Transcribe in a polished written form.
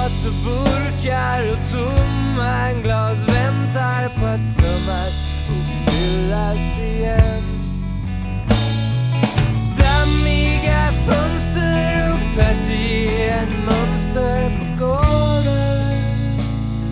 burkar och tomma glas väntar på att tömmas och fyllas igen.